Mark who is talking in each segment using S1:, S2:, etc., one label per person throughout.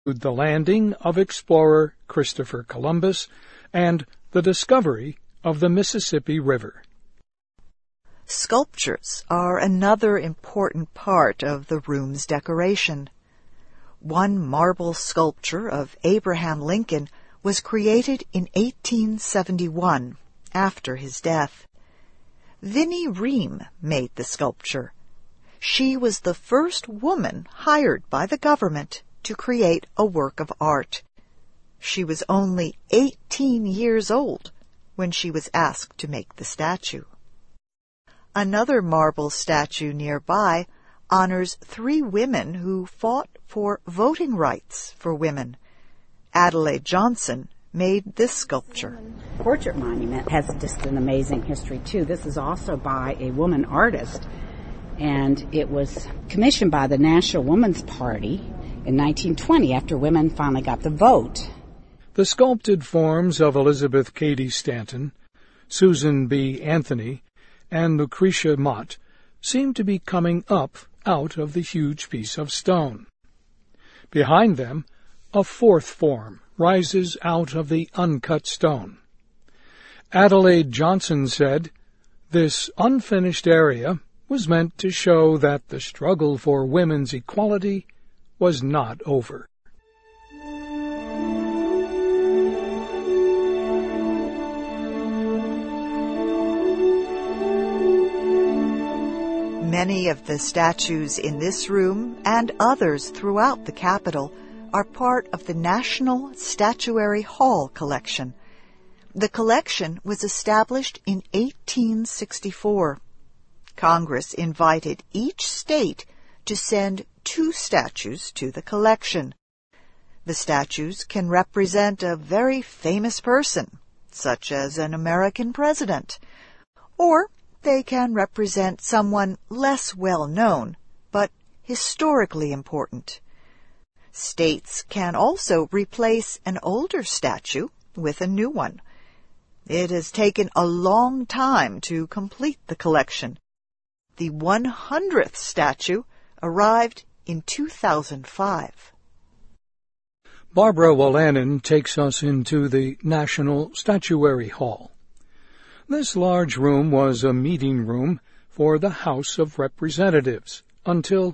S1: the landing of explorer Christopher Columbus and the discovery of the Mississippi River.
S2: Sculptures are another important part of the room's decoration. One marble sculpture of Abraham Lincoln was created in 1871, after his death. Vinnie Ream made the sculpture. She was the first woman hired by the government to create a work of art. She was only 18 years old when she was asked to make the statue. Another marble statue nearby honors 3 women who fought for voting rights for women. Adelaide Johnson made this sculpture.
S3: Portrait monument has just an amazing history, too. This is also by a woman artist, and it was commissioned by the National Woman's Party in 1920 after women finally got the vote.
S1: The sculpted forms of Elizabeth Cady Stanton, Susan B. Anthony, and Lucretia Mott seem to be coming up out of the huge piece of stone. Behind them, a 4th form rises out of the uncut stone. Adelaide Johnson said, "This unfinished area was meant to show that the struggle for women's equality was not over."
S2: Many of the statues in this room and others throughout the Capitol are part of the National Statuary Hall collection. The collection was established in 1864. Congress invited each state to send 2 statues to the collection. The statues can represent a very famous person, such as an American president, or they can represent someone less well known, but historically important. States can also replace an older statue with a new one. It has taken a long time to complete the collection. The 100th statue arrived in 2005.
S1: Barbara Wolanin takes us into the National Statuary Hall. This large room was a meeting room for the House of Representatives until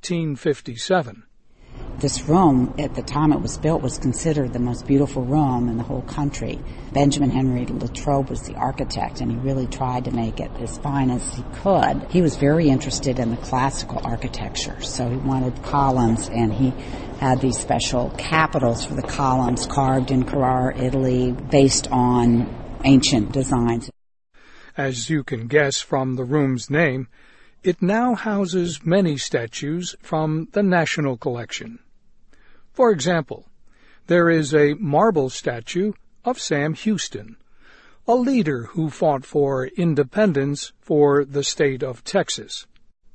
S1: 1857.
S3: This room, at the time it was built, was considered the most beautiful room in the whole country. Benjamin Henry Latrobe was the architect, and he really tried to make it as fine as he could. He was very interested in the classical architecture, so he wanted columns, and he had these special capitals for the columns carved in Carrara, Italy, based on ancient designs.
S1: As you can guess from the room's name, it now houses many statues from the National Collection. For example, there is a marble statue of Sam Houston, a leader who fought for independence for the state of Texas.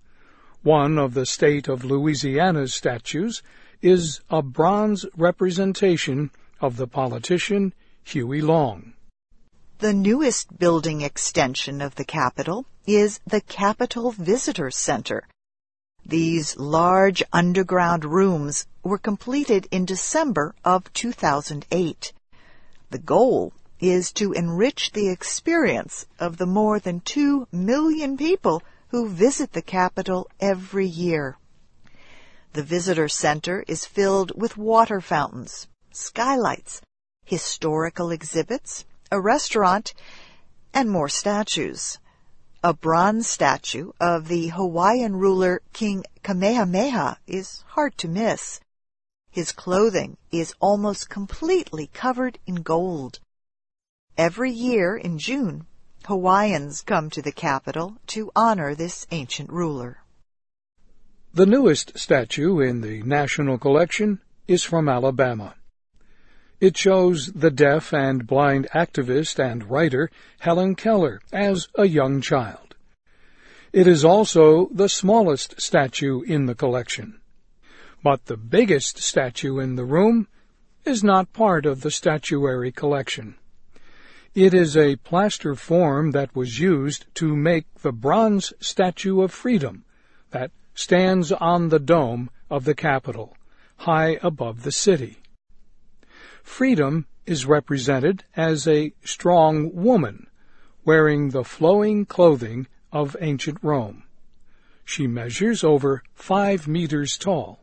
S1: One of the state of Louisiana's statues is a bronze representation of the politician Huey Long.
S2: The newest building extension of the Capitol is the Capitol Visitor Center. These large underground rooms were completed in December of 2008. The goal is to enrich the experience of the more than 2 million people who visit the Capitol every year. The Visitor Center is filled with water fountains, skylights, historical exhibits, a restaurant, and more statues. A bronze statue of the Hawaiian ruler King Kamehameha is hard to miss. His clothing is almost completely covered in gold. Every year in June, Hawaiians come to the Capitol to honor this ancient ruler.
S1: The newest statue in the National Collection is from Alabama. It shows the deaf and blind activist and writer Helen Keller as a young child. It is also the smallest statue in the collection. But the biggest statue in the room is not part of the statuary collection. It is a plaster form that was used to make the bronze Statue of Freedom that stands on the dome of the Capitol, high above the city. Freedom is represented as a strong woman wearing the flowing clothing of ancient Rome. She measures over 5 meters tall.